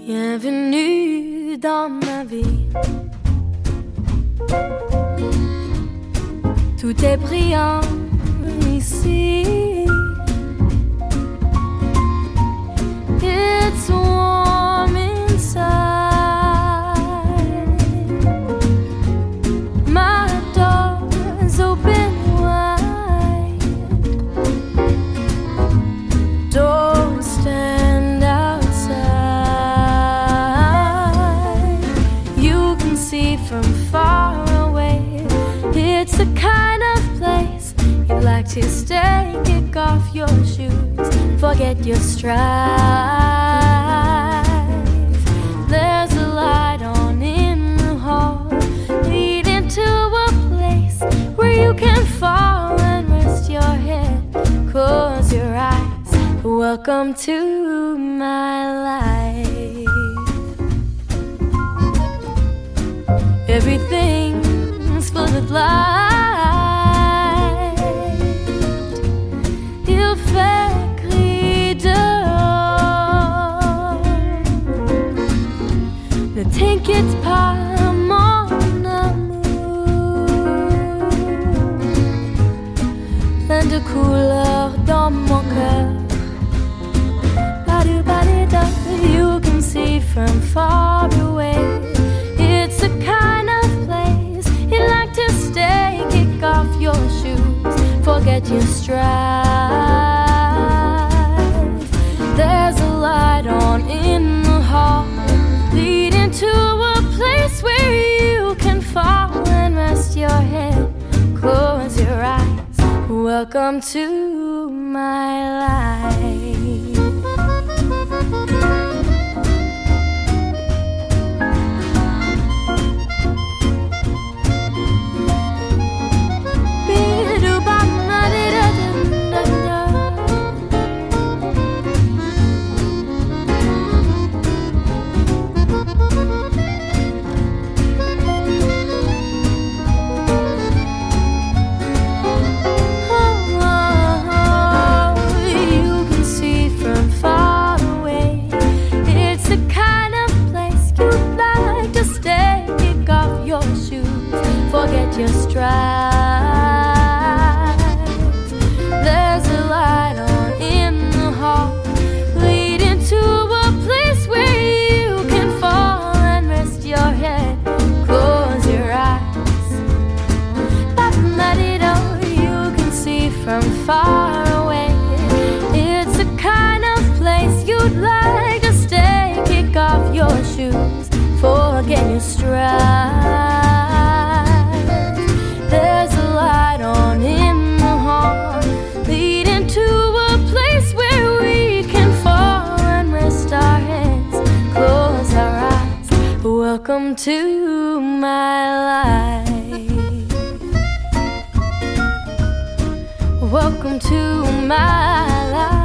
Bienvenue dans ma vie. Tout est brillant ici. It's warm inside. My door's open wide. Don't stand outside. You can see from far away. It's the kind of place you'd like to stay. Kick off your shoes, forget your strife. There's a light on in the hall, leading to a place where you can fall and rest your head. Close your eyes. Welcome to my life. Everything's full of light. Il fait gris dehors. Ne t'inquiète pas, mon amour. Plein de couleurs dans mon cœur. You can see from far away. It's the kind of place you like to stay. Kick off your shoes, forget your strife. There's a light on in the hall, leading to a place where you can fall and rest your head. Close your eyes. Welcome to my life. Forget your strife. There's a light on in the hall, leading to a place where you can fall and rest your head. Close your eyes. You can see from far away. It's the kind of place you'd like to stay. Kick off your shoes, forget your strife. There's a light on in the hall, leading to a place where we can fall and rest our heads, close our eyes. Welcome to my life. Welcome to my life.